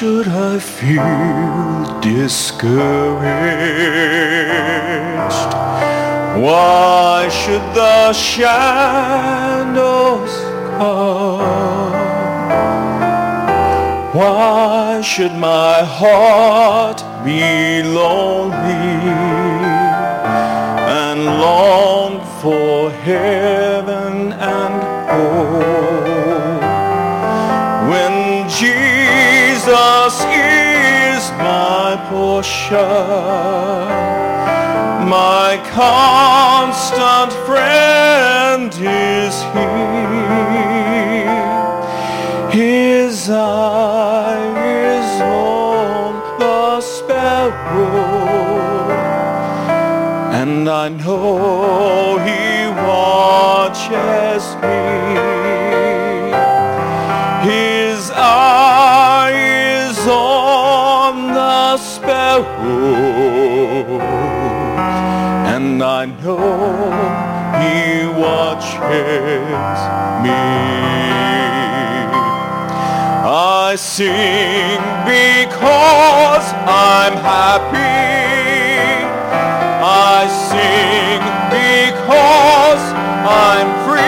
should I feel discouraged? Why should the shadows come? Why should my heart be lonely and long for heaven and home, when Jesus is my portion, my constant friend is here. His eye is on the sparrow, and I know He watches me. His eye is on the sparrow, and I know He watches me. I sing because I'm happy. I sing because I'm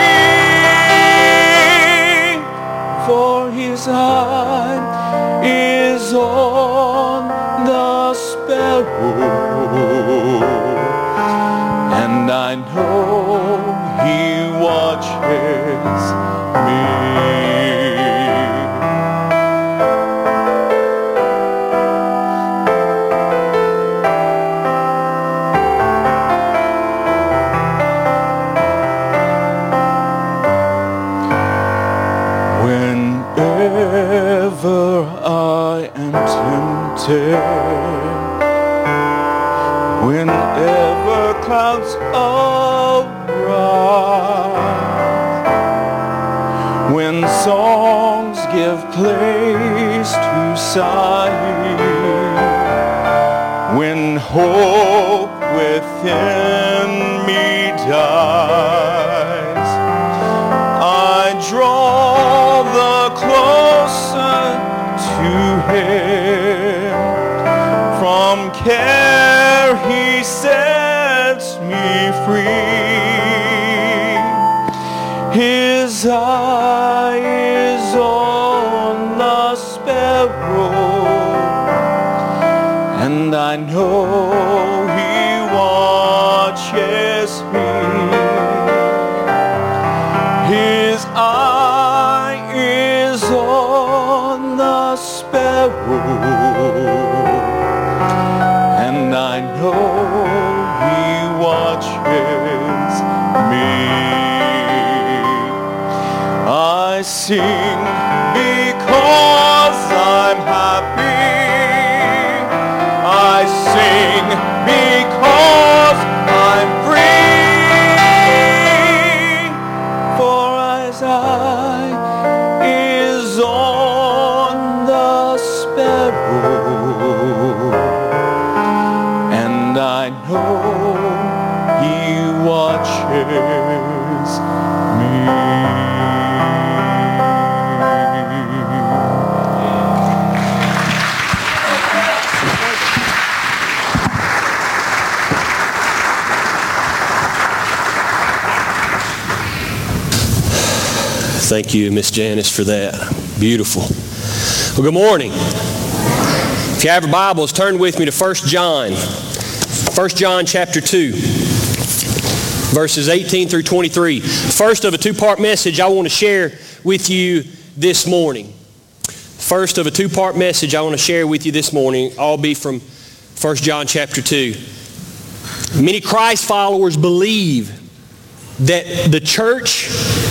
free. For His eye is on the sparrow, and I know He watches me. Whenever I am tempted, whenever clouds arise, when songs give place to sighing, when hope within me dies, I draw the closer to Him. From care He sets me free. His eye is on the sparrow, and I know He watches me. His eye is on the sparrow, and I know He watches me. I sing because I'm happy. I sing because I'm free. For His eye is on the sparrow, and I know He watches me. Thank you, Miss Janice, for that. Beautiful. Well, good morning. If you have your Bibles, turn with me to 1 John. 1 John chapter 2, verses 18 through 23. First of a two-part message I want to share with you this morning. First of a two-part message I want to share with you this morning, all be from 1 John chapter 2. Many Christ followers believe that the church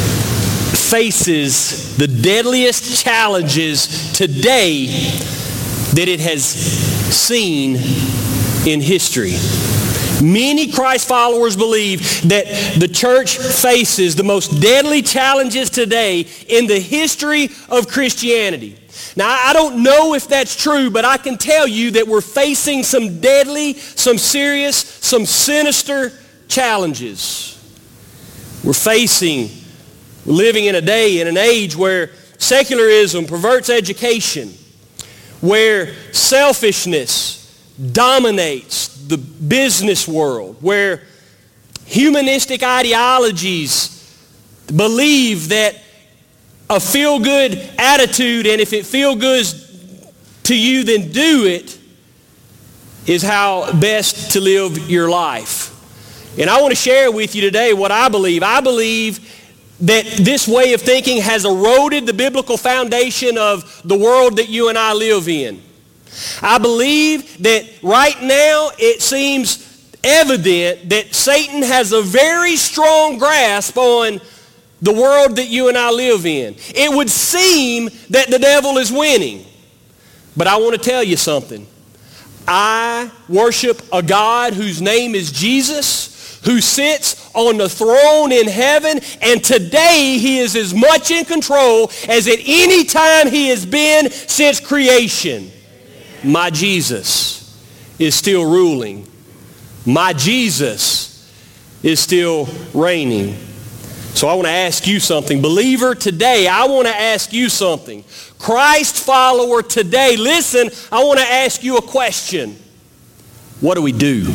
faces the deadliest challenges today that it has seen in history. Many Christ followers believe that the church faces the most deadly challenges today in the history of Christianity. Now, I don't know if that's true, but I can tell you that we're facing some deadly, some serious, some sinister challenges. We're living in a day, in an age where secularism perverts education, where selfishness dominates the business world, where humanistic ideologies believe that a feel-good attitude, and if it feels good to you, then do it, is how best to live your life. And I want to share with you today what I believe. I believe that this way of thinking has eroded the biblical foundation of the world that you and I live in. I believe that right now it seems evident that Satan has a very strong grasp on the world that you and I live in. It would seem that the devil is winning. But I want to tell you something. I worship a God whose name is Jesus, who sits on the throne in heaven, and today he is as much in control as at any time he has been since creation. My Jesus is still ruling. My Jesus is still reigning. So I want to ask you something. Believer, today, I want to ask you something. Christ follower today, listen, I want to ask you a question. What do we do?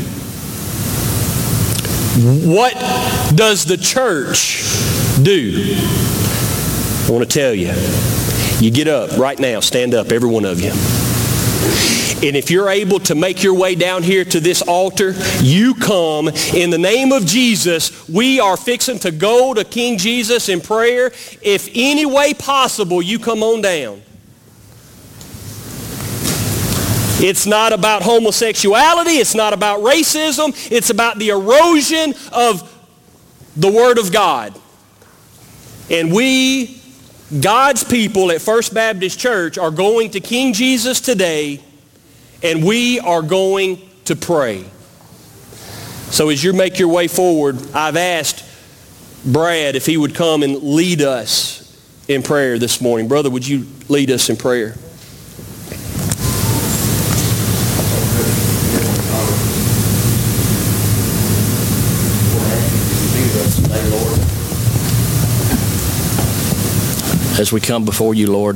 What does the church do? I want to tell you. You get up right now. Stand up, every one of you. And if you're able to make your way down here to this altar, you come in the name of Jesus. We are fixing to go to King Jesus in prayer. If any way possible, you come on down. It's not about homosexuality. It's not about racism. It's about the erosion of the Word of God. And we, God's people at First Baptist Church, are going to King Jesus today, and we are going to pray. So as you make your way forward, I've asked Brad if he would come and lead us in prayer this morning. Brother, would you lead us in prayer? As we come before you, Lord,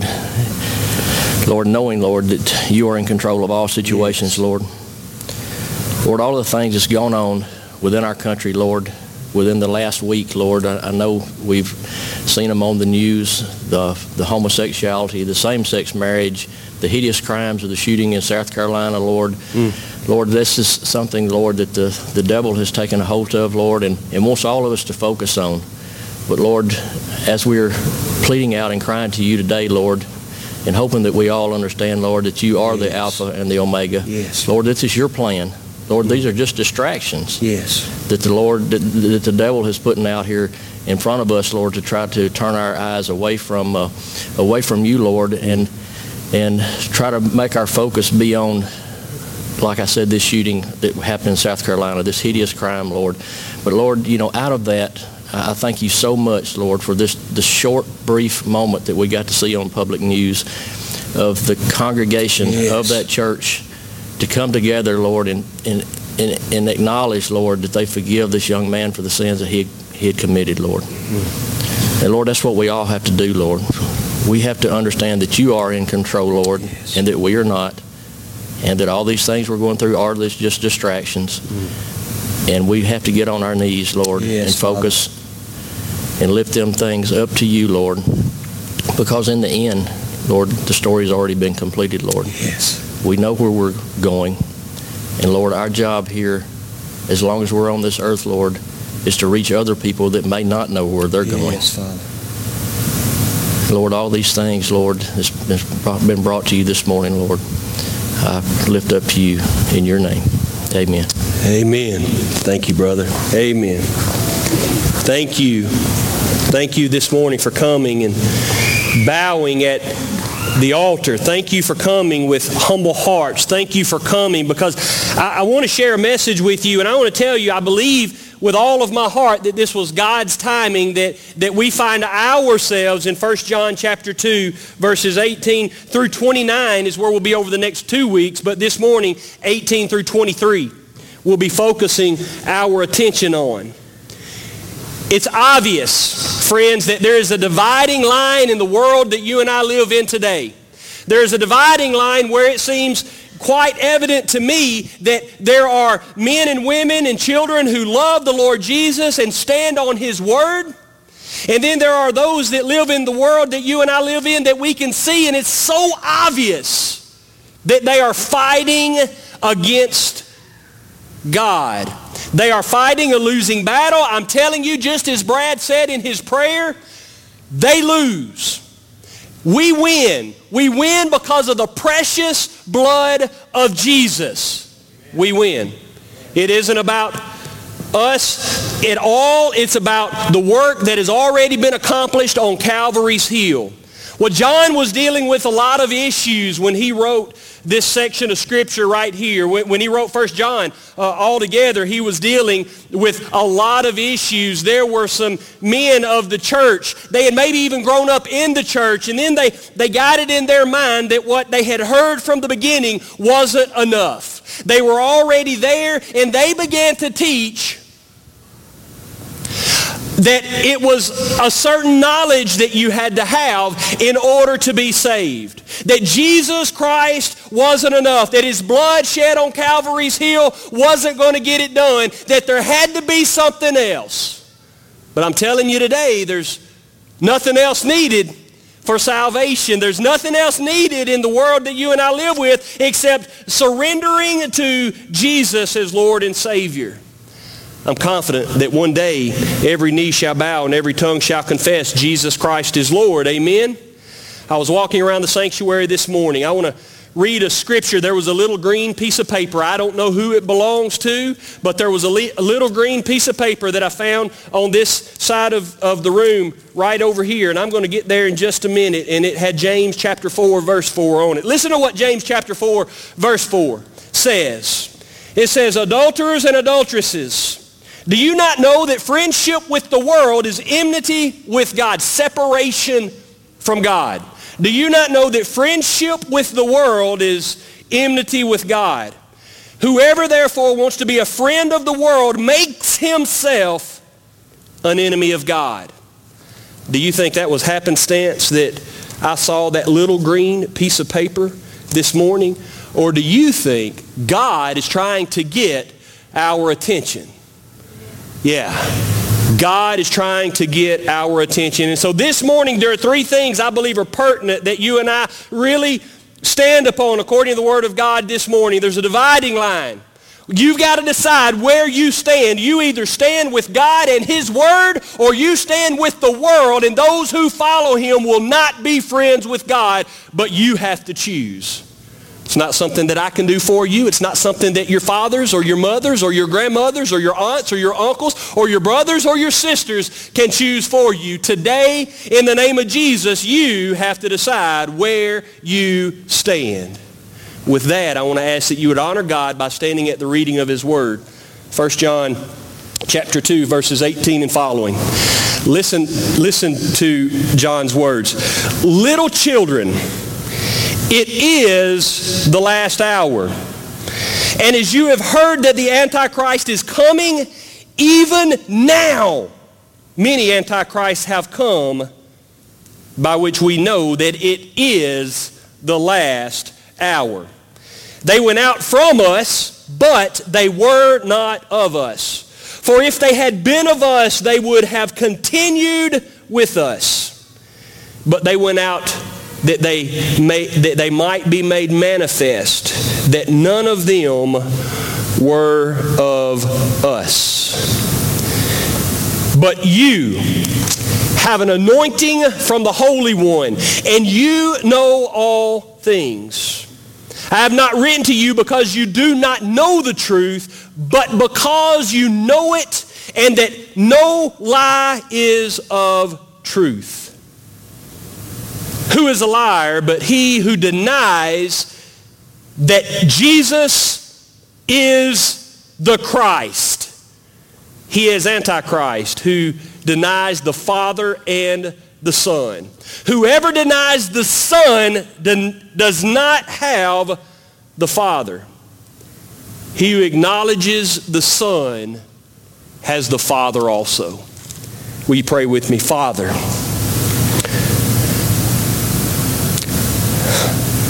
knowing, Lord, that you are in control of all situations, Lord. Lord, all of the things that's gone on within our country, Lord, within the last week, Lord, I know we've seen them on the news, the homosexuality, the same-sex marriage, the hideous crimes of the shooting in South Carolina, Lord. Lord, this is something, Lord, that the devil has taken a hold of, Lord, and wants all of us to focus on. But, Lord, as we're pleading out and crying to you today, Lord, and hoping that we all understand, Lord, that you are the Alpha and the Omega. Yes. Lord, this is your plan. Lord, these are just distractions. Yes. That the devil is putting out here in front of us, Lord, to try to turn our eyes away from you, Lord, and try to make our focus be on, like I said, this shooting that happened in South Carolina, this hideous crime, Lord. But, Lord, out of that, I thank you so much, Lord, for this short, brief moment that we got to see on public news of the congregation of that church to come together, Lord, and acknowledge, Lord, that they forgive this young man for the sins that he had committed, Lord. And, Lord, that's what we all have to do, Lord. We have to understand that you are in control, Lord, and that we are not, and that all these things we're going through are just distractions. And we have to get on our knees, Lord, and focus Father, and lift them things up to you, Lord, because in the end, Lord, the story's already been completed, Lord. Yes. We know where we're going. And, Lord, our job here, as long as we're on this earth, Lord, is to reach other people that may not know where they're going. Yes, Father. Lord, all these things, Lord, has been brought to you this morning, Lord. I lift up to you in your name. Amen. Amen. Thank you, brother. Amen. Thank you. Thank you this morning for coming and bowing at the altar. Thank you for coming with humble hearts. Thank you for coming, because I want to share a message with you, and I want to tell you, I believe with all of my heart that this was God's timing, that we find ourselves in 1 John chapter 2, verses 18 through 29 is where we'll be over the next 2 weeks, but this morning, 18 through 23, we'll be focusing our attention on. It's obvious, friends, that there is a dividing line in the world that you and I live in today. There's a dividing line where it seems quite evident to me that there are men and women and children who love the Lord Jesus and stand on his word. And then there are those that live in the world that you and I live in that we can see, and it's so obvious that they are fighting against God. They are fighting a losing battle. I'm telling you, just as Brad said in his prayer, they lose. We win. We win because of the precious blood of Jesus. We win. It isn't about us at all. It's about the work that has already been accomplished on Calvary's hill. Well, John was dealing with a lot of issues when he wrote this section of Scripture right here. When he wrote 1 John, altogether, he was dealing with a lot of issues. There were some men of the church. They had maybe even grown up in the church, and then they got it in their mind that what they had heard from the beginning wasn't enough. They were already there, and they began to teach that it was a certain knowledge that you had to have in order to be saved. That Jesus Christ wasn't enough. That his blood shed on Calvary's hill wasn't going to get it done. That there had to be something else. But I'm telling you today, there's nothing else needed for salvation. There's nothing else needed in the world that you and I live with except surrendering to Jesus as Lord and Savior. I'm confident that one day every knee shall bow and every tongue shall confess Jesus Christ is Lord. Amen? I was walking around the sanctuary this morning. I want to read a scripture. There was a little green piece of paper. I don't know who it belongs to, but there was a little green piece of paper that I found on this side of the room right over here. And I'm going to get there in just a minute. And it had James chapter 4, verse 4 on it. Listen to what James chapter 4, verse 4 says. It says, adulterers and adulteresses, do you not know that friendship with the world is enmity with God, separation from God? Do you not know that friendship with the world is enmity with God? Whoever therefore wants to be a friend of the world makes himself an enemy of God. Do you think that was happenstance that I saw that little green piece of paper this morning? Or do you think God is trying to get our attention? Yeah, God is trying to get our attention. And so this morning there are three things I believe are pertinent that you and I really stand upon according to the Word of God this morning. There's a dividing line. You've got to decide where you stand. You either stand with God and his Word, or you stand with the world, and those who follow him will not be friends with God, but you have to choose. It's not something that I can do for you. It's not something that your fathers or your mothers or your grandmothers or your aunts or your uncles or your brothers or your sisters can choose for you. Today, in the name of Jesus, you have to decide where you stand. With that, I want to ask that you would honor God by standing at the reading of his word. 1 John chapter 2, verses 18 and following. Listen to John's words. Little children, it is the last hour. And as you have heard that the Antichrist is coming, even now many Antichrists have come, by which we know that it is the last hour. They went out from us, but they were not of us. For if they had been of us, they would have continued with us. But they went out that they might be made manifest, that none of them were of us. But you have an anointing from the Holy One, and you know all things. I have not written to you because you do not know the truth, but because you know it, and that no lie is of truth. Who is a liar but he who denies that Jesus is the Christ? He is Antichrist, who denies the Father and the Son. Whoever denies the Son does not have the Father. He who acknowledges the Son has the Father also. Will you pray with me? Father,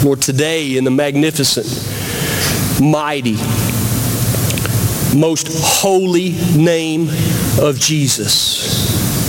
Lord, today in the magnificent, mighty, most holy name of Jesus,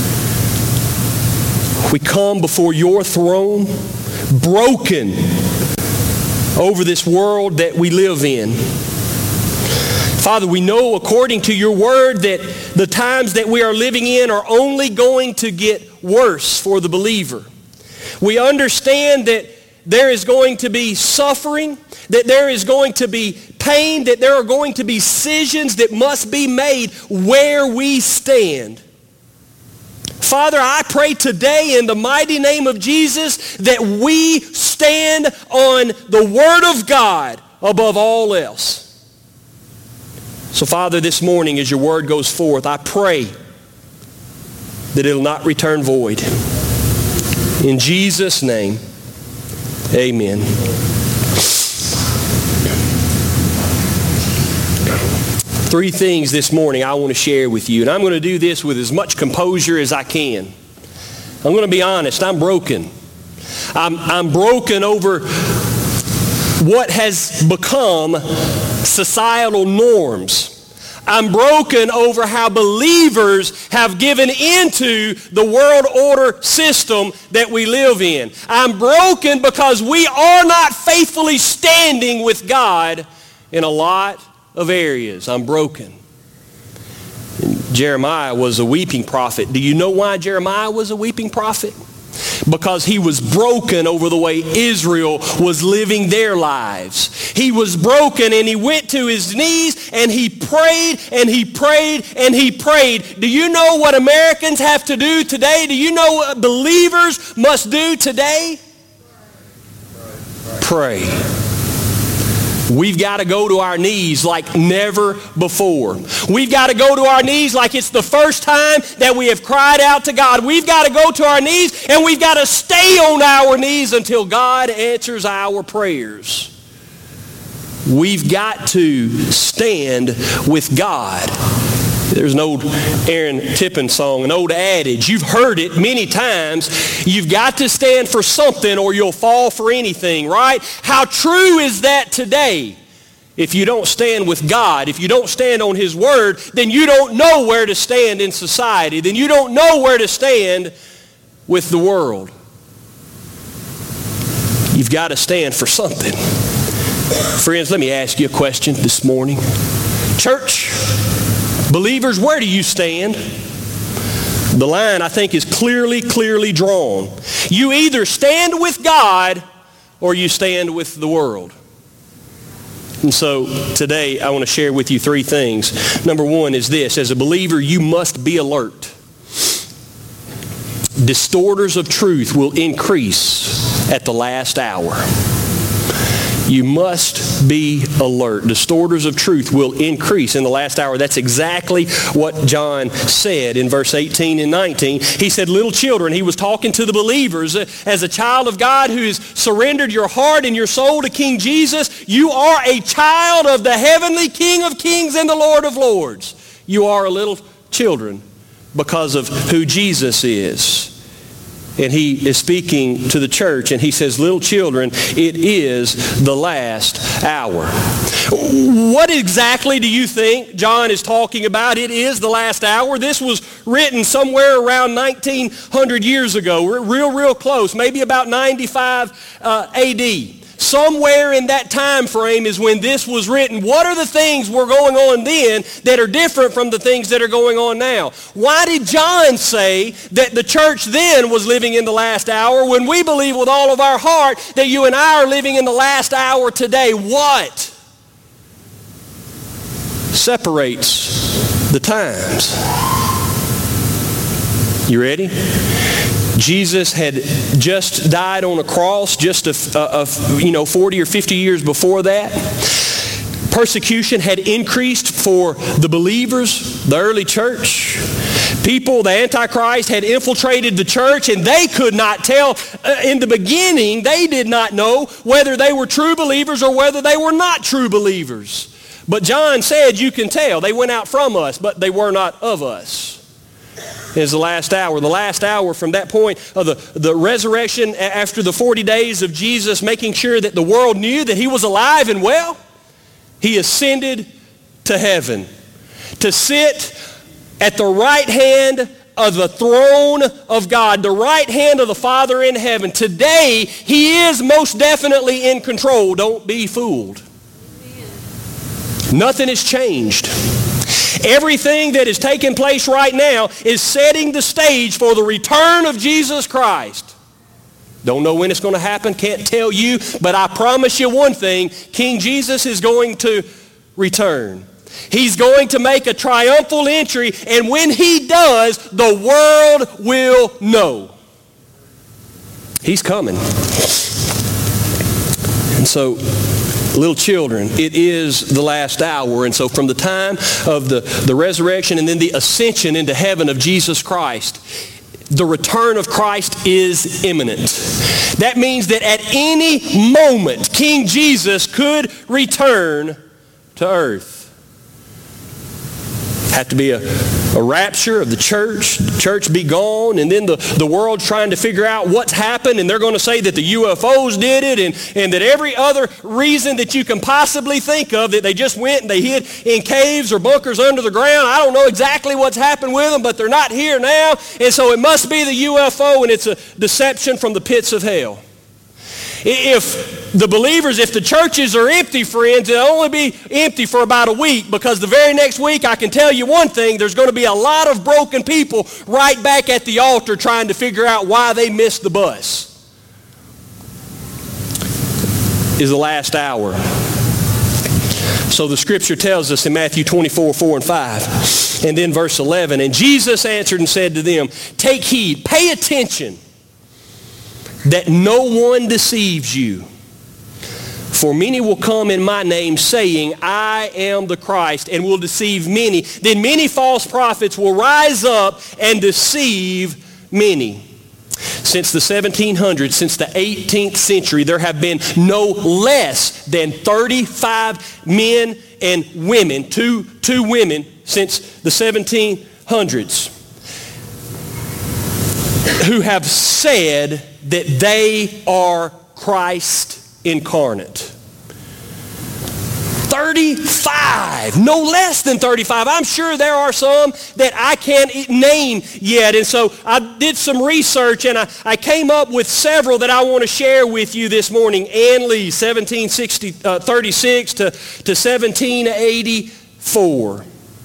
we come before your throne, broken over this world that we live in. Father, we know according to your word that the times that we are living in are only going to get worse for the believer. We understand that there is going to be suffering, that there is going to be pain, that there are going to be decisions that must be made where we stand. Father, I pray today in the mighty name of Jesus that we stand on the Word of God above all else. So Father, this morning as your Word goes forth, I pray that it will not return void. In Jesus' name, amen. Three things this morning I want to share with you, and I'm going to do this with as much composure as I can. I'm going to be honest, I'm broken. I'm broken over what has become societal norms. I'm broken over how believers have given into the world order system that we live in. I'm broken because we are not faithfully standing with God in a lot of areas. I'm broken. Jeremiah was a weeping prophet. Do you know why Jeremiah was a weeping prophet? Because he was broken over the way Israel was living their lives. He was broken and he went to his knees and he prayed and he prayed and he prayed. Do you know what Americans have to do today? Do you know what believers must do today? Pray. We've got to go to our knees like never before. We've got to go to our knees like it's the first time that we have cried out to God. We've got to go to our knees and we've got to stay on our knees until God answers our prayers. We've got to stand with God. There's an old Aaron Tippin song, an old adage. You've heard it many times. You've got to stand for something or you'll fall for anything, right? How true is that today? If you don't stand with God, if you don't stand on His Word, then you don't know where to stand in society. Then you don't know where to stand with the world. You've got to stand for something. Friends, let me ask you a question this morning. Church, believers, where do you stand? The line, I think, is clearly drawn. You either stand with God or you stand with the world. And so today I want to share with you three things. Number one is this. As a believer, you must be alert. Distorters of truth will increase at the last hour. You must be alert. Distorters of truth will increase in the last hour. That's exactly what John said in verse 18 and 19. He said, little children, he was talking to the believers. As a child of God who has surrendered your heart and your soul to King Jesus, you are a child of the heavenly King of kings and the Lord of lords. You are a little children because of who Jesus is. And he is speaking to the church and he says, little children, it is the last hour. What exactly do you think John is talking about? It is the last hour. This was written somewhere around 1900 years ago, real close, maybe about 95 AD. Somewhere in that time frame is when this was written. What are the things were going on then that are different from the things that are going on now? Why did John say that the church then was living in the last hour when we believe with all of our heart that you and I are living in the last hour today? What separates the times? You ready? Jesus had just died on a cross just 40 or 50 years before that. Persecution had increased for the believers, the early church. People, the Antichrist, had infiltrated the church and they could not tell. In the beginning, they did not know whether they were true believers or whether they were not true believers. But John said, you can tell. They went out from us, but they were not of us. is the last hour. The last hour from that point of the resurrection after the 40 days of Jesus making sure that the world knew that he was alive and well, he ascended to heaven to sit at the right hand of the throne of God, the right hand of the Father in heaven. Today, he is most definitely in control. Don't be fooled. Nothing has changed. Everything that is taking place right now is setting the stage for the return of Jesus Christ. Don't know when it's going to happen, can't tell you, but I promise you one thing, King Jesus is going to return. He's going to make a triumphal entry, and when he does, the world will know. He's coming. And so, little children, it is the last hour. And so from the time of the resurrection and then the ascension into heaven of Jesus Christ, the return of Christ is imminent. That means that at any moment, King Jesus could return to earth. Have to be a rapture of the church be gone, and then the world trying to figure out what's happened, and they're going to say that the UFOs did it, and that every other reason that you can possibly think of, that they just went and they hid in caves or bunkers under the ground. I don't know exactly what's happened with them, but they're not here now, and so it must be the UFO, and it's a deception from the pits of hell. If the believers, if the churches are empty, friends, it'll only be empty for about a week, because the very next week, I can tell you one thing, there's going to be a lot of broken people right back at the altar trying to figure out why they missed the bus. Is the last hour. So the scripture tells us in Matthew 24, 4 and 5, and then verse 11, and Jesus answered and said to them, take heed, pay attention, that no one deceives you. For many will come in my name, saying, I am the Christ, and will deceive many. Then many false prophets will rise up and deceive many. Since the 1700s, since the 18th century, there have been no less than 35 men and women, two women, since the 1700s, who have said that they are Christ incarnate. 35, no less than 35. I'm sure there are some that I can't name yet. And so I did some research, and I came up with several that I want to share with you this morning. Ann Lee, 1736 to 1784.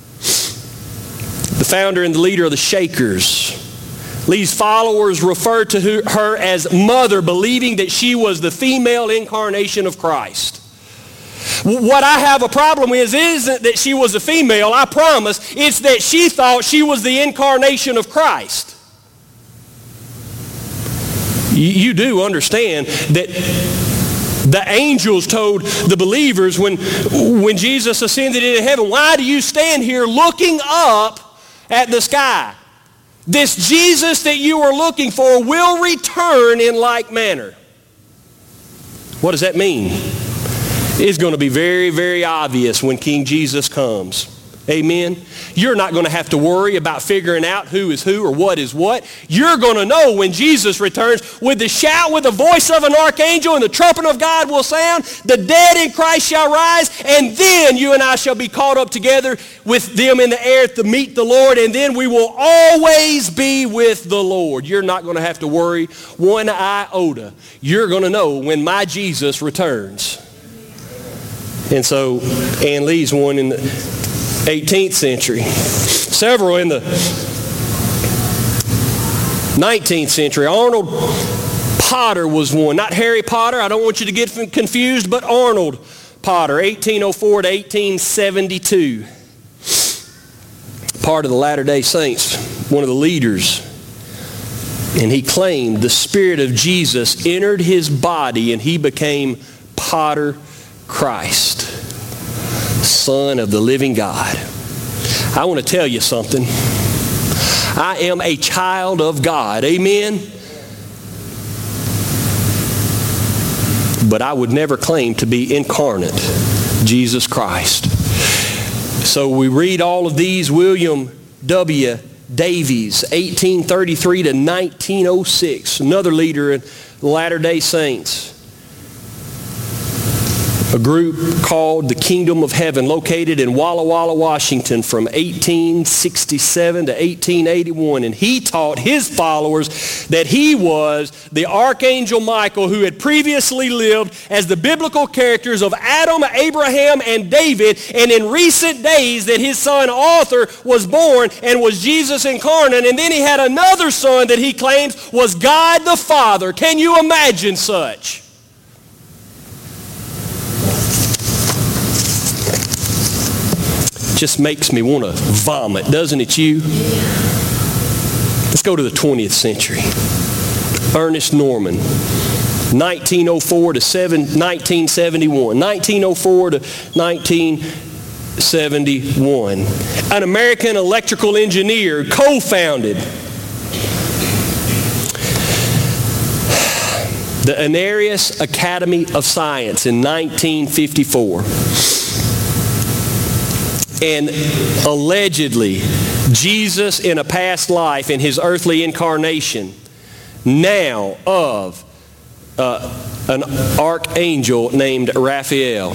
The founder and the leader of the Shakers. Lee's followers referred to her as Mother, believing that she was the female incarnation of Christ. What I have a problem with isn't that she was a female, I promise. It's that she thought she was the incarnation of Christ. You do understand that the angels told the believers when Jesus ascended into heaven, why do you stand here looking up at the sky? This Jesus that you are looking for will return in like manner. What does that mean? It's going to be very, very obvious when King Jesus comes. Amen. You're not going to have to worry about figuring out who is who or what is what. You're going to know when Jesus returns with the shout, with the voice of an archangel, and the trumpet of God will sound. The dead in Christ shall rise, and then you and I shall be caught up together with them in the air to meet the Lord, and then we will always be with the Lord. You're not going to have to worry one iota. You're going to know when my Jesus returns. And so Ann Lee's one in the 18th century. Several in the 19th century. Arnold Potter was one. Not Harry Potter. I don't want you to get confused, but Arnold Potter, 1804 to 1872. Part of the Latter-day Saints, one of the leaders. And he claimed the Spirit of Jesus entered his body and he became Potter Christ, Son of the living God. I want to tell you something. I am a child of God. Amen? But I would never claim to be incarnate Jesus Christ. So we read all of these. William W. Davies, 1833 to 1906, another leader in the Latter-day Saints. A group called the Kingdom of Heaven, located in Walla Walla, Washington from 1867 to 1881. And he taught his followers that he was the Archangel Michael, who had previously lived as the biblical characters of Adam, Abraham, and David. And in recent days that his son Arthur was born and was Jesus incarnate. And then he had another son that he claims was God the Father. Can you imagine such? Just makes me want to vomit, doesn't it you? Let's go to the 20th century. Ernest Norman, 1904 to 1971. 1904 to 1971. An American electrical engineer co-founded the Anarius Academy of Science in 1954. And allegedly, Jesus in a past life, in his earthly incarnation, now of an archangel named Raphael.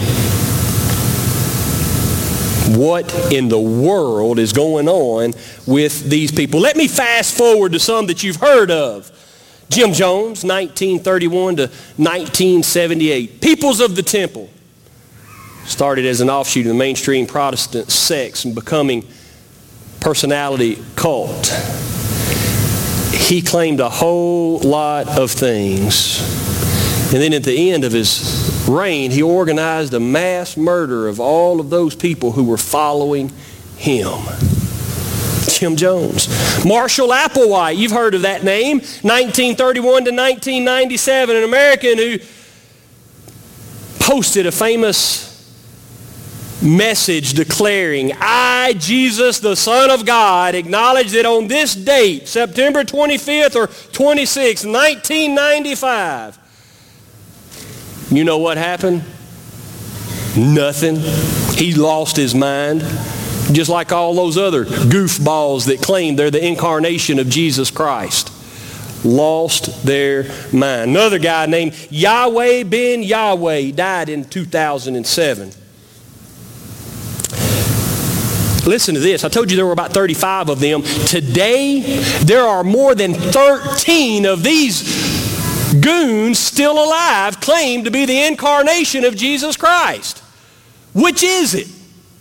What in the world is going on with these people? Let me fast forward to some that you've heard of. Jim Jones, 1931 to 1978. Peoples of the Temple. Started as an offshoot of the mainstream Protestant sects and becoming personality cult. He claimed a whole lot of things. And then at the end of his reign, he organized a mass murder of all of those people who were following him. Jim Jones. Marshall Applewhite, you've heard of that name. 1931 to 1997, an American who posted a famous message declaring, I, Jesus, the Son of God, acknowledge that on this date, September 25th or 26th, 1995, you know what happened? Nothing. He lost his mind, just like all those other goofballs that claim they're the incarnation of Jesus Christ. Lost their mind. Another guy named Yahweh ben Yahweh died in 2007. Listen to this. I told you there were about 35 of them. Today, there are more than 13 of these goons still alive, claim to be the incarnation of Jesus Christ. Which is it?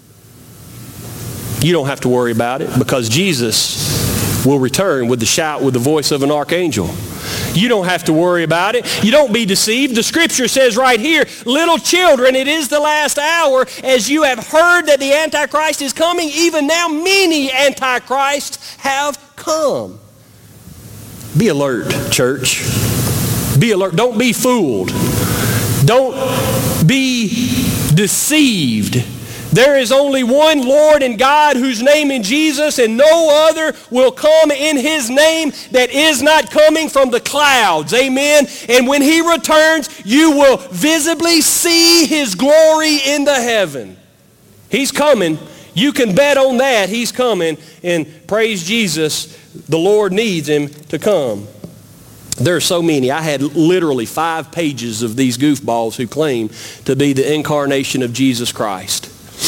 You don't have to worry about it, because Jesus will return with the shout, with the voice of an archangel. You don't have to worry about it. You don't be deceived. The scripture says right here, little children, it is the last hour. As you have heard that the Antichrist is coming, even now many Antichrists have come. Be alert, church. Be alert. Don't be fooled. Don't be deceived. There is only one Lord and God, whose name is Jesus, and no other will come in his name that is not coming from the clouds. Amen. And when he returns, you will visibly see his glory in the heaven. He's coming. You can bet on that. He's coming. And praise Jesus, the Lord needs him to come. There are so many. I had literally 5 pages of these goofballs who claim to be the incarnation of Jesus Christ.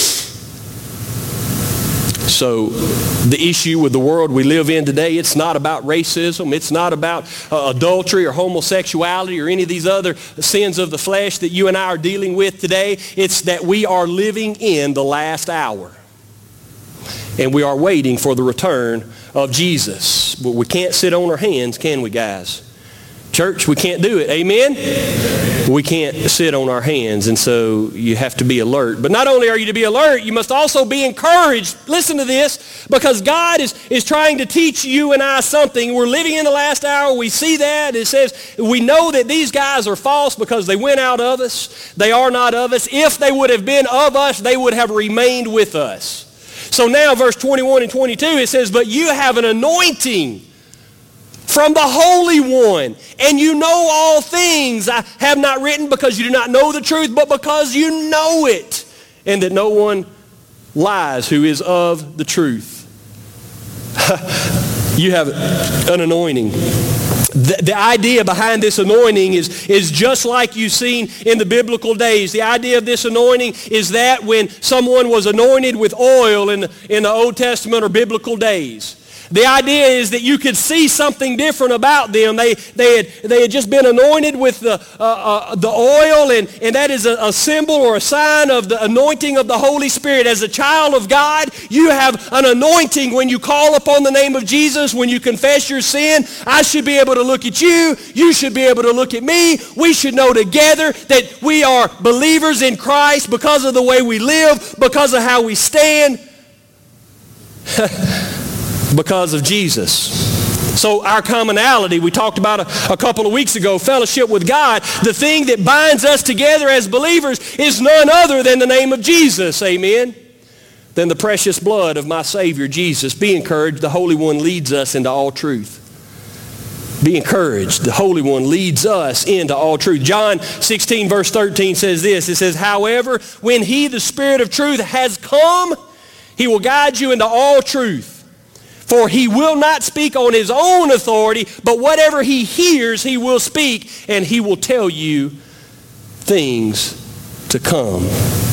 So the issue with the world we live in today, it's not about racism. It's not about adultery or homosexuality or any of these other sins of the flesh that you and I are dealing with today. It's that we are living in the last hour. And we are waiting for the return of Jesus. But we can't sit on our hands, can we, guys? Church, we can't do it. Amen? We can't sit on our hands, and so you have to be alert. But not only are you to be alert, you must also be encouraged. Listen to this, because God is trying to teach you and I something. We're living in the last hour. We see that. It says we know that these guys are false because they went out of us. They are not of us. If they would have been of us, they would have remained with us. So now, verse 21 and 22, it says, but you have an anointing from the Holy One, and you know all things. I have not written because you do not know the truth, but because you know it, and that no one lies who is of the truth. you have an anointing. The idea behind this anointing is just like you've seen in the biblical days. The idea of this anointing is that when someone was anointed with oil in the Old Testament or biblical days, the idea is that you could see something different about them. They had just been anointed with the oil, and that is a symbol or a sign of the anointing of the Holy Spirit. As a child of God, you have an anointing when you call upon the name of Jesus, when you confess your sin. I should be able to look at you. You should be able to look at me. We should know together that we are believers in Christ because of the way we live, because of how we stand. Because of Jesus. So our commonality, we talked about a couple of weeks ago, fellowship with God, the thing that binds us together as believers is none other than the name of Jesus, amen, than the precious blood of my Savior Jesus. Be encouraged, the Holy One leads us into all truth. Be encouraged, the Holy One leads us into all truth. John 16 verse 13 says this, it says, however, when He, the Spirit of truth, has come, He will guide you into all truth. For He will not speak on His own authority, but whatever He hears, He will speak, and He will tell you things to come.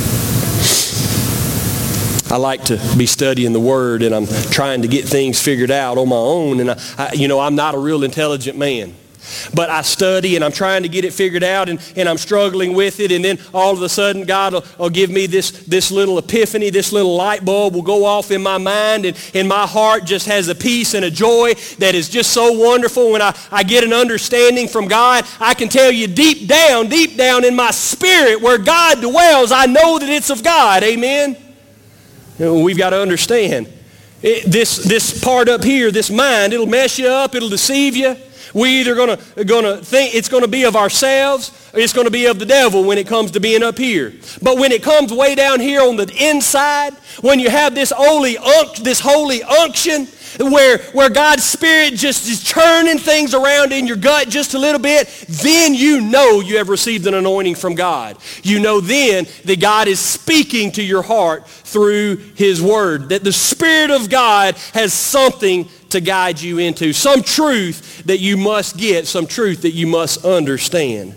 I like to be studying the Word, and I'm trying to get things figured out on my own, and I'm not a real intelligent man. But I study and I'm trying to get it figured out, and I'm struggling with it, and then all of a sudden God will give me this little epiphany, this little light bulb will go off in my mind, and my heart just has a peace and a joy that is just so wonderful. When I get an understanding from God, I can tell you deep down in my spirit where God dwells, I know that it's of God, amen? We've got to understand. This part up here, this mind, it'll mess you up, it'll deceive you. We either gonna think it's going to be of ourselves or it's going to be of the devil when it comes to being up here. But when it comes way down here on the inside, when you have this holy unction where God's Spirit just is churning things around in your gut just a little bit, then you know you have received an anointing from God. You know then that God is speaking to your heart through His Word, that the Spirit of God has something to guide you into, some truth that you must get, some truth that you must understand.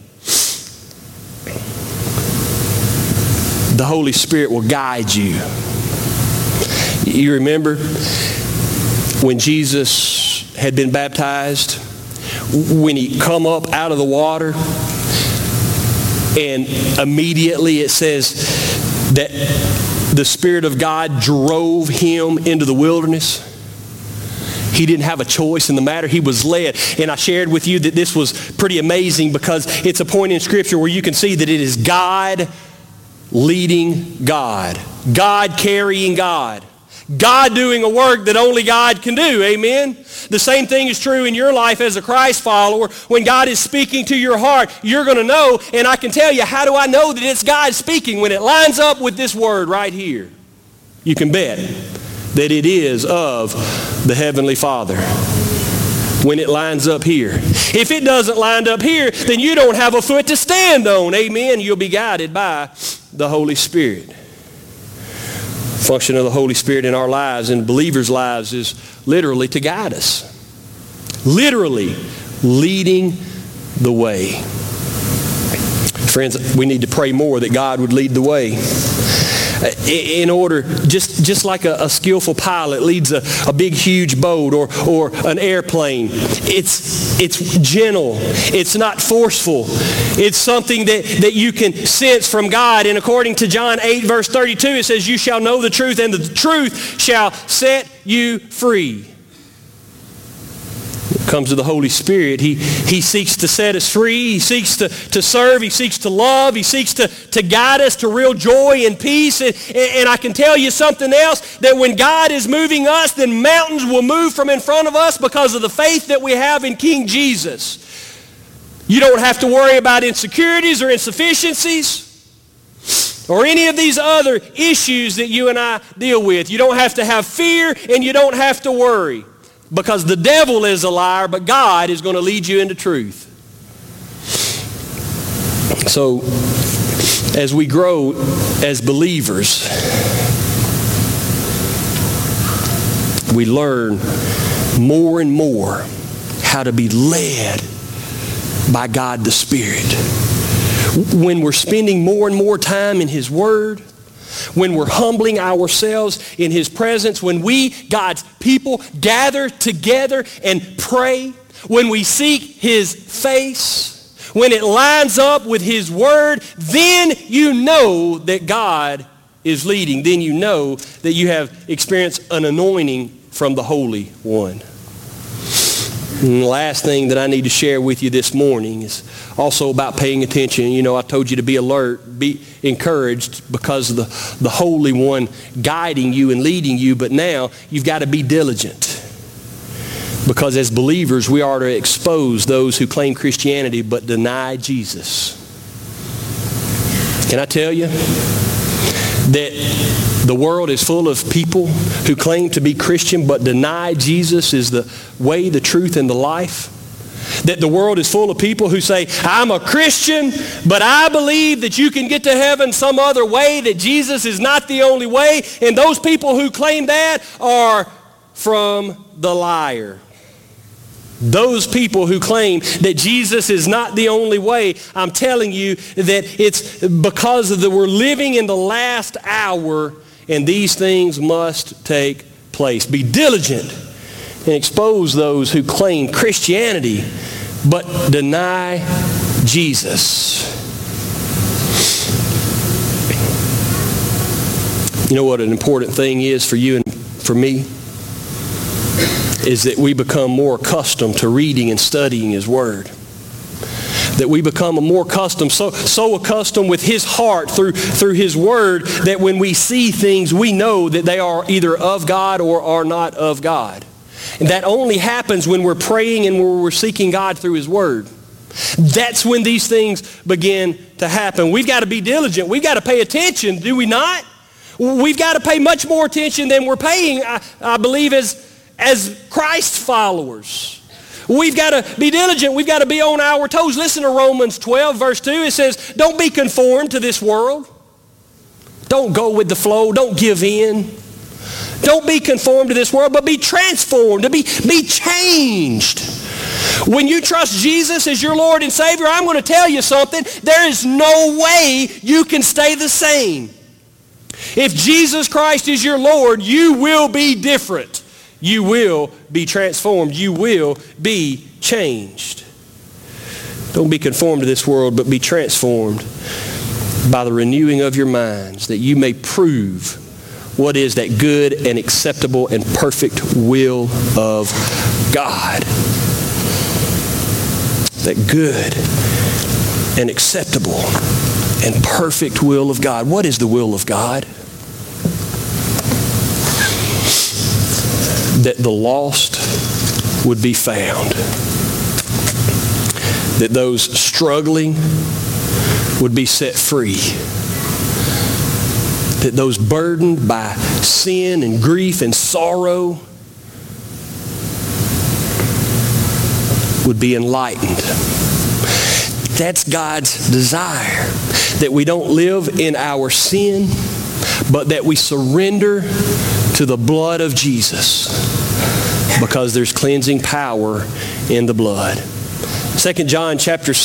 The Holy Spirit will guide you. You remember when Jesus had been baptized, when He come up out of the water, and immediately it says that the Spirit of God drove Him into the wilderness. He didn't have a choice in the matter. He was led. And I shared with you that this was pretty amazing because it's a point in Scripture where you can see that it is God leading God. God carrying God. God doing a work that only God can do. Amen? The same thing is true in your life as a Christ follower. When God is speaking to your heart, you're going to know, and I can tell you, how do I know that it's God speaking? When it lines up with this word right here. You can bet that it is of the Heavenly Father when it lines up here. If it doesn't line up here, then you don't have a foot to stand on. Amen. You'll be guided by the Holy Spirit. Function of the Holy Spirit in our lives and believers' lives is literally to guide us. Literally leading the way. Friends, we need to pray more that God would lead the way. In order, just like a skillful pilot leads a big, huge boat or an airplane, it's gentle. It's not forceful. It's something that you can sense from God. And according to John 8, verse 32, it says, you shall know the truth, and the truth shall set you free. When it comes to the Holy Spirit, He seeks to set us free. He seeks to serve. He seeks to love. He seeks to guide us to real joy and peace. And I can tell you something else, that when God is moving us, then mountains will move from in front of us because of the faith that we have in King Jesus. You don't have to worry about insecurities or insufficiencies or any of these other issues that you and I deal with. You don't have to have fear, and you don't have to worry. Because the devil is a liar, but God is going to lead you into truth. So, as we grow as believers, we learn more and more how to be led by God the Spirit. When we're spending more and more time in His Word, when we're humbling ourselves in His presence, when we, God's people, gather together and pray, when we seek His face, when it lines up with His Word, then you know that God is leading. Then you know that you have experienced an anointing from the Holy One. And the last thing that I need to share with you this morning is also about paying attention. You know, I told you to be alert, be encouraged because of the Holy One guiding you and leading you, but now you've got to be diligent. Because as believers, we are to expose those who claim Christianity but deny Jesus. Can I tell you that the world is full of people who claim to be Christian but deny Jesus is the way, the truth, and the life? That the world is full of people who say, I'm a Christian, but I believe that you can get to heaven some other way, that Jesus is not the only way. And those people who claim that are from the liar. Those people who claim that Jesus is not the only way, I'm telling you that it's because we're living in the last hour and these things must take place. Be diligent and expose those who claim Christianity but deny Jesus. You know what an important thing is for you and for me? Is that we become more accustomed to reading and studying His Word. That we become more accustomed, so accustomed with His heart through His Word that when we see things, we know that they are either of God or are not of God. And that only happens when we're praying and when we're seeking God through His Word. That's when these things begin to happen. We've got to be diligent. We've got to pay attention, do we not? We've got to pay much more attention than we're paying, I believe, as Christ followers. We've got to be diligent. We've got to be on our toes. Listen to Romans 12, verse 2. It says, don't be conformed to this world. Don't go with the flow. Don't give in. Don't be conformed to this world, but be transformed, to be changed. When you trust Jesus as your Lord and Savior, I'm going to tell you something. There is no way you can stay the same. If Jesus Christ is your Lord, you will be different. You will be transformed. You will be changed. Don't be conformed to this world, but be transformed by the renewing of your minds, that you may prove what is that good and acceptable and perfect will of God. That good and acceptable and perfect will of God. What is the will of God? That the lost would be found. That those struggling would be set free. That those burdened by sin and grief and sorrow would be enlightened. That's God's desire. That we don't live in our sin, but that we surrender to the blood of Jesus, because there's cleansing power in the blood. 2 John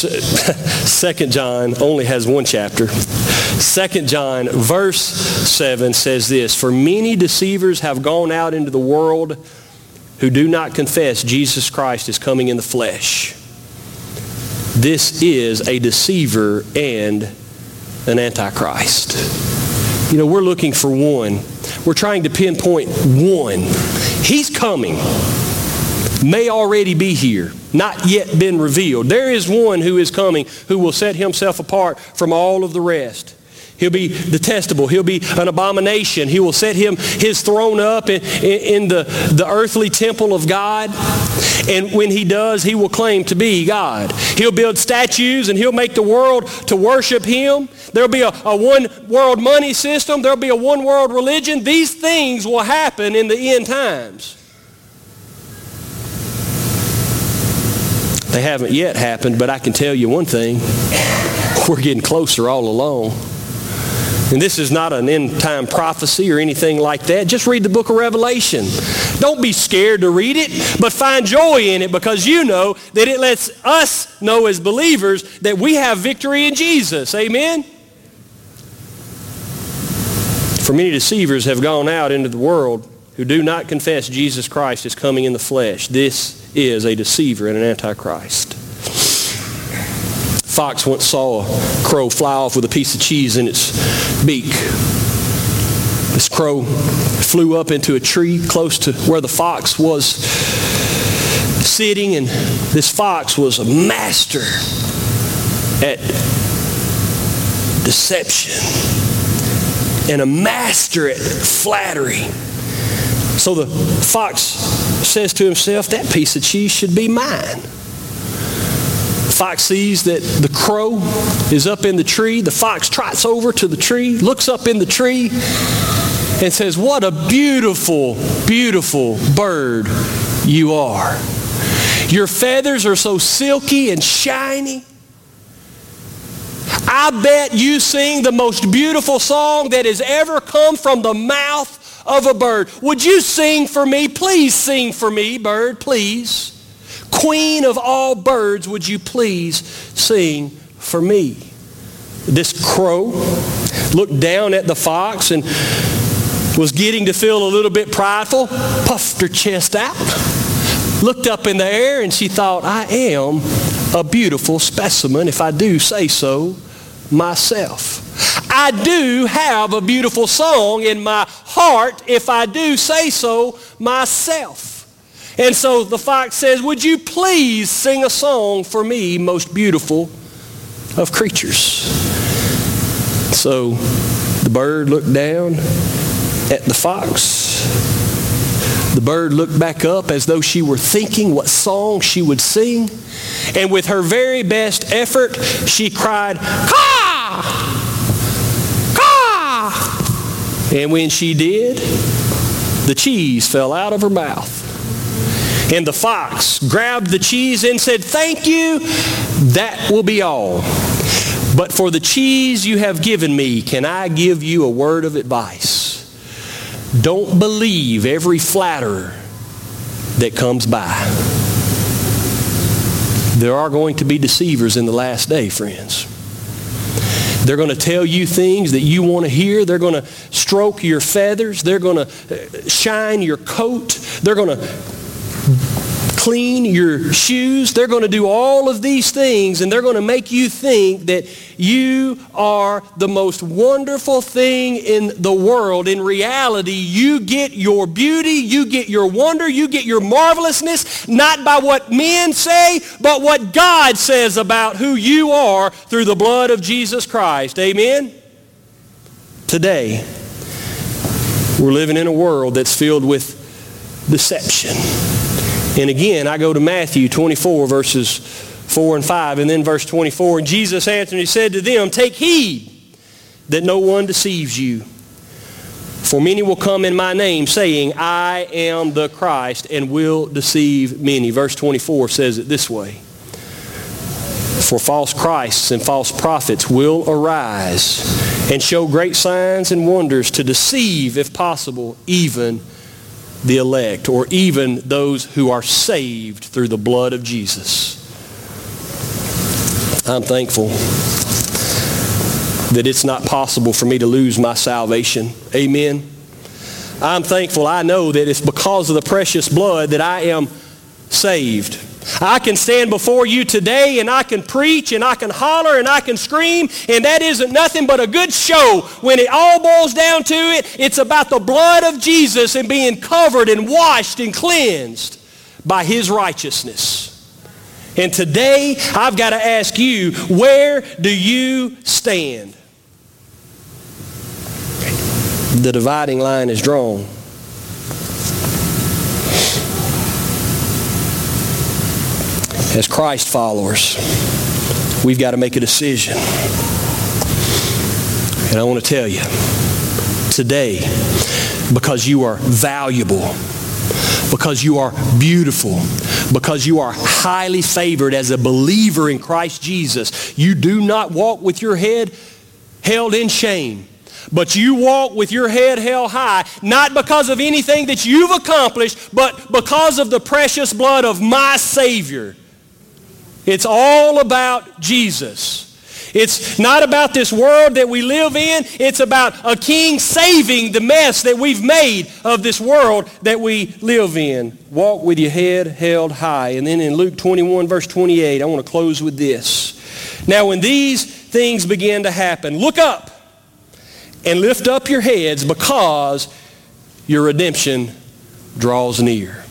only has one chapter. 2 John verse 7 says this, for many deceivers have gone out into the world who do not confess Jesus Christ is coming in the flesh. This is a deceiver and an antichrist. You know, we're looking for one. We're trying to pinpoint one. He's coming. May already be here. Not yet been revealed. There is one who is coming who will set himself apart from all of the rest. He'll be detestable. He'll be an abomination. He will set his throne up in the earthly temple of God. And when he does, he will claim to be God. He'll build statues and he'll make the world to worship him. There'll be a one world money system. There'll be a one world religion. These things will happen in the end times. They haven't yet happened, but I can tell you one thing. We're getting closer all along. And this is not an end-time prophecy or anything like that. Just read the book of Revelation. Don't be scared to read it, but find joy in it, because you know that it lets us know as believers that we have victory in Jesus. Amen? For many deceivers have gone out into the world who do not confess Jesus Christ as coming in the flesh. This is a deceiver and an antichrist. Fox once saw a crow fly off with a piece of cheese in its beak. This crow flew up into a tree close to where the fox was sitting, and this fox was a master at deception and a master at flattery. So the fox says to himself, that piece of cheese should be mine. The fox sees that the crow is up in the tree. The fox trots over to the tree, looks up in the tree, and says, what a beautiful, beautiful bird you are. Your feathers are so silky and shiny. I bet you sing the most beautiful song that has ever come from the mouth of a bird. Would you sing for me? Please sing for me, bird, please. Queen of all birds, would you please sing for me? This crow looked down at the fox and was getting to feel a little bit prideful, puffed her chest out, looked up in the air, and she thought, I am a beautiful specimen, if I do say so myself. I do have a beautiful song in my heart, if I do say so myself. And so the fox says, would you please sing a song for me, most beautiful of creatures? So the bird looked down at the fox. The bird looked back up as though she were thinking what song she would sing. And with her very best effort, she cried, caw! Caw! And when she did, the cheese fell out of her mouth. And the fox grabbed the cheese and said, thank you, that will be all. But for the cheese you have given me, can I give you a word of advice? Don't believe every flatterer that comes by. There are going to be deceivers in the last day, friends. They're going to tell you things that you want to hear. They're going to stroke your feathers. They're going to shine your coat. They're going to clean your shoes. They're going to do all of these things, and they're going to make you think that you are the most wonderful thing in the world. In reality, you get your beauty, you get your wonder, you get your marvelousness, not by what men say, but what God says about who you are through the blood of Jesus Christ. Amen? Today, we're living in a world that's filled with deception. And again, I go to Matthew 24, verses 4 and 5, and then verse 24. And Jesus answered and he said to them, take heed that no one deceives you. For many will come in my name, saying, I am the Christ, and will deceive many. Verse 24 says it this way. For false Christs and false prophets will arise and show great signs and wonders to deceive, if possible, even the elect, or even those who are saved through the blood of Jesus. I'm thankful that it's not possible for me to lose my salvation. Amen. I'm thankful I know that it's because of the precious blood that I am saved. I can stand before you today and I can preach and I can holler and I can scream, and that isn't nothing but a good show. When it all boils down to it, it's about the blood of Jesus and being covered and washed and cleansed by his righteousness. And today, I've got to ask you, where do you stand? The dividing line is drawn. As Christ followers, we've got to make a decision. And I want to tell you, today, because you are valuable, because you are beautiful, because you are highly favored as a believer in Christ Jesus, you do not walk with your head held in shame, But you walk with your head held high, not because of anything that you've accomplished, but because of the precious blood of my Savior. It's all about Jesus. It's not about this world that we live in. It's about a king saving the mess that we've made of this world that we live in. Walk with your head held high. And then in Luke 21, verse 28, I want to close with this. Now when these things begin to happen, look up and lift up your heads, because your redemption draws near.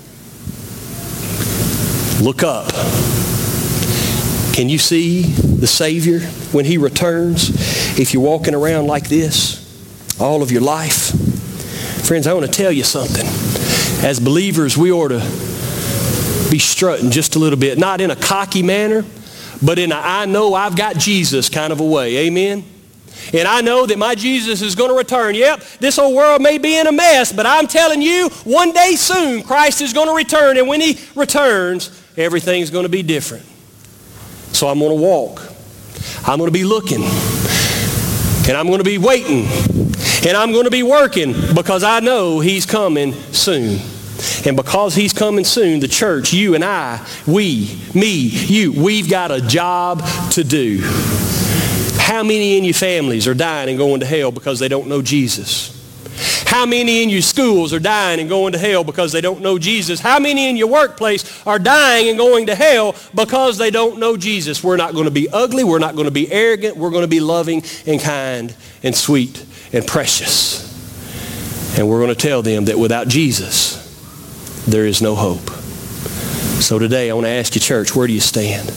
Look up. Can you see the Savior when He returns? If you're walking around like this all of your life? Friends, I want to tell you something. As believers, we ought to be strutting just a little bit. Not in a cocky manner, but in a I know I've got Jesus kind of a way. Amen? And I know that my Jesus is going to return. Yep, this whole world may be in a mess, but I'm telling you, one day soon, Christ is going to return. And when He returns, everything's going to be different. So I'm going to walk. I'm going to be looking. And I'm going to be waiting. And I'm going to be working, because I know He's coming soon. And because He's coming soon, the church, you and I, we've got a job to do. How many in your families are dying and going to hell because they don't know Jesus? How many in your schools are dying and going to hell because they don't know Jesus? How many in your workplace are dying and going to hell because they don't know Jesus? We're not going to be ugly. We're not going to be arrogant. We're going to be loving and kind and sweet and precious. And we're going to tell them that without Jesus, there is no hope. So today, I want to ask you, church, where do you stand?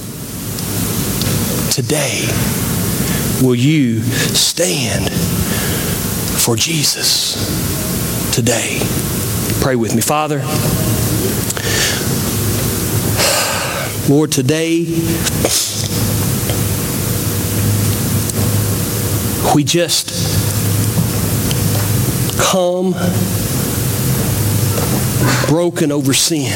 Today, will you stand for Jesus today? Pray with me. Father, Lord, today we just come broken over sin.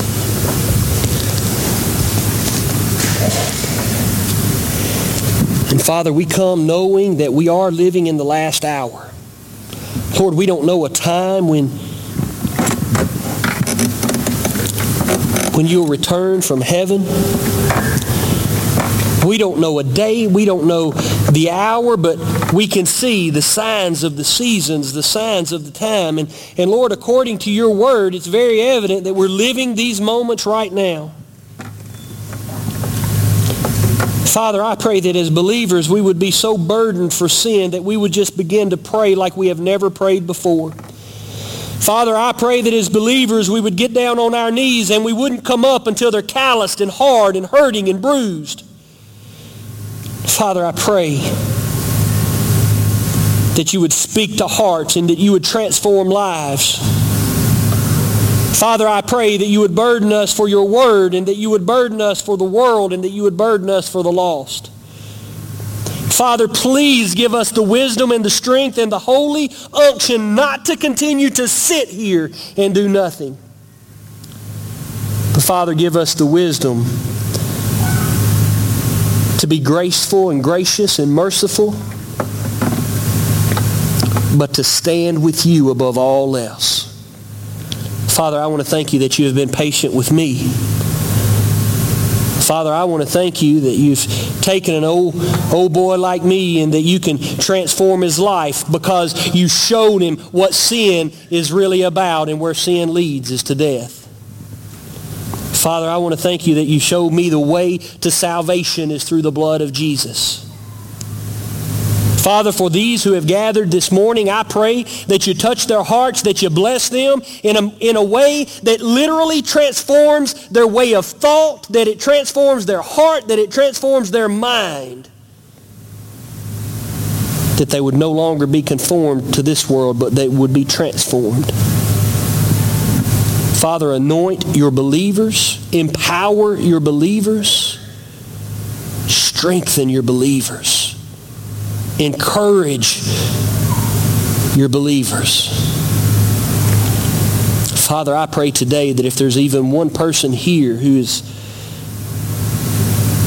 And Father, we come knowing that we are living in the last hour. Lord, we don't know a time when you'll return from heaven. We don't know a day, we don't know the hour, but we can see the signs of the seasons, the signs of the time. And Lord, according to your word, it's very evident that we're living these moments right now. Father, I pray that as believers we would be so burdened for sin that we would just begin to pray like we have never prayed before. Father, I pray that as believers we would get down on our knees and we wouldn't come up until they're calloused and hard and hurting and bruised. Father, I pray that you would speak to hearts and that you would transform lives. Father, I pray that you would burden us for your word and that you would burden us for the world and that you would burden us for the lost. Father, please give us the wisdom and the strength and the holy unction not to continue to sit here and do nothing. But Father, give us the wisdom to be graceful and gracious and merciful, but to stand with you above all else. Father, I want to thank you that you have been patient with me. Father, I want to thank you that you've taken an old boy like me and that you can transform his life because you showed him what sin is really about, and where sin leads is to death. Father, I want to thank you that you showed me the way to salvation is through the blood of Jesus. Father, for these who have gathered this morning, I pray that you touch their hearts, that you bless them in a way that literally transforms their way of thought, that it transforms their heart, that it transforms their mind. That they would no longer be conformed to this world, but they would be transformed. Father, anoint your believers, empower your believers, strengthen your believers. Encourage your believers. Father, I pray today that if there's even one person here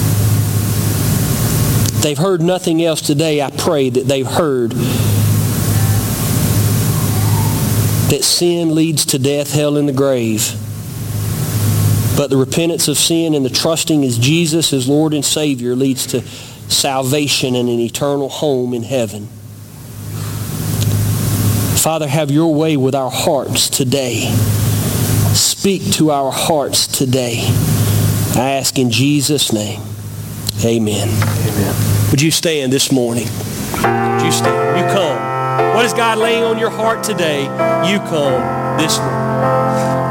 they've heard nothing else today, I pray that they've heard that sin leads to death, hell, and the grave. But the repentance of sin and the trusting as Jesus as Lord and Savior leads to salvation and an eternal home in heaven. Father, have your way with our hearts today. Speak to our hearts today. I ask in Jesus' name. Amen. Amen. Would you stand this morning? Would you stand? You come. What is God laying on your heart today? You come this morning.